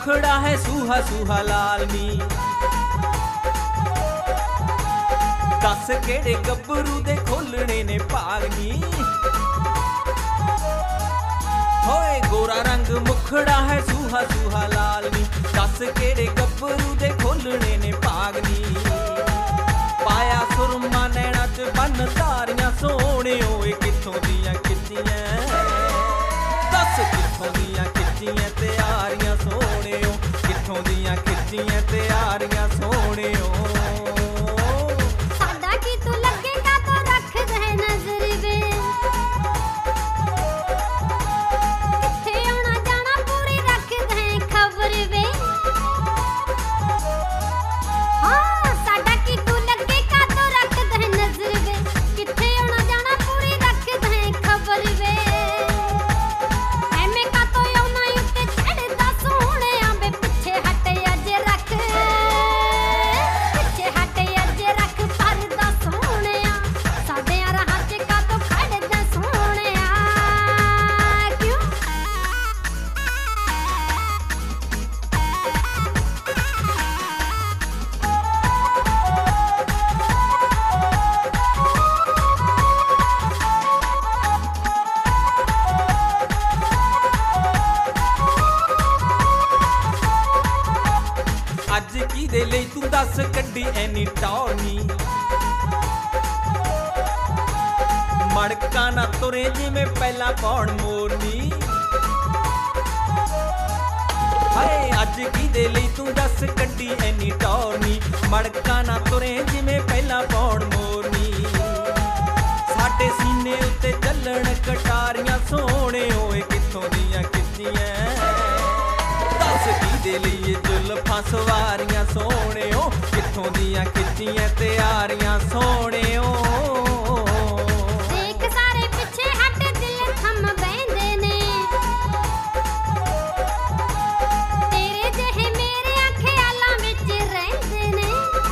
मुखड़ा है सूहा सूहा लाल नी। दस केड़े गब्बरू दे खोलने ने भाग नी। होए गोरा रंग मुखड़ा है सूहा सूहा लाल नी। दस केड़े गब्बरू दे खोलने ने भाग नी। पाया सुरमा नैना च बन तारियां सोहणे ओए कित्थों दियां खिच्चियां। दस कित्थों दियां खिच्चियां त्यारियां सोहणे ओ कित्थों दियां खिच्चियां त्यारियां सोहणे ओ। अज की दे लई तू दस कड्डी ऐनी टौरनी। मड़का ना तुरे जिवें पहला पौड़ मोरनी। हाय अज की दे लई तू दस कड्डी ऐनी टौरनी। मड़का ना तुरे जिवें पहला पौड़ मोरनी। साडे सीने उत्ते चलण कटारियां सोहणे ओए कित्थों दियां खिच्चियां। दस की दे लई जुल्फां सवारियां सोहणे ओ कित्थों दियां खिच्चियां त्यारियां सोहणे ओ। देख सारे पिछे हट दिल थम बैंदे ने। तेरे जेहे मेरे ख्यालां विच रहिंदे ने।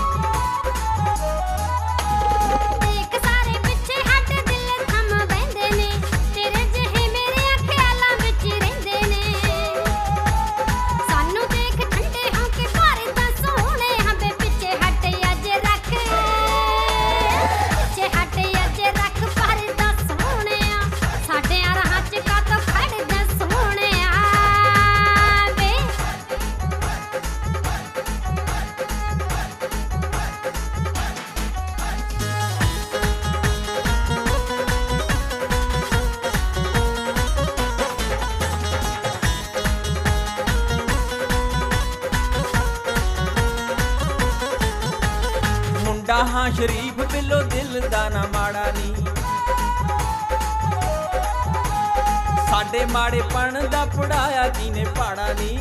देख सारे पिछे हट दिल थम बैंदे ने। तेरे जेहे मेरे ख्यालां विच रहिंदे ने। सानू देख ठंडे होके भारदा सोहणे हंबे पिछे हट अज रख। पिछे हट अज रख भारदा सोहणिया। साडे राहां च कातों खड़दा सोहणिया वे। मुंडा हाँ शरीफ बिलो दिल दा ना माड़ा नी। साडे माड़ेपण दा पढ़ाया किने पाड़ा नी।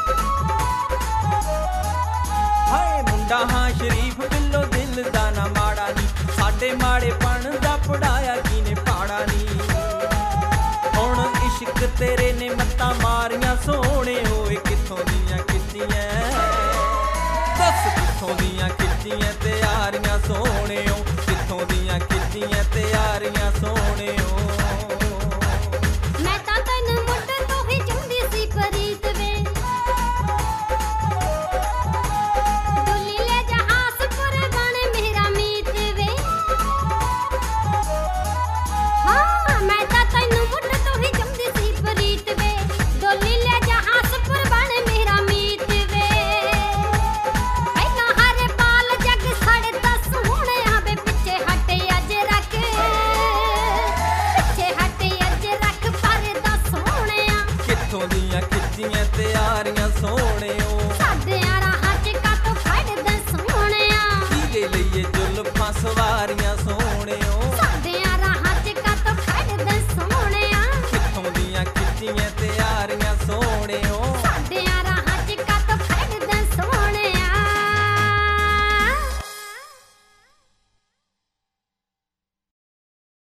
हाय मुंडा हाँ शरीफ बिलो दिल दा ना माड़ा नी। साडे माड़ेपण दा पढ़ाया किने पाड़ा नी। हुण इश्क तेरे ने मत्तां मारियां सोहणे होए कित्थों दियां खिच्चियां। दस कित्थों दियां खिच्चियां त्यारियां सोहणे ओ कित्थों दियां खिच्चियां त्यारियां सोहणे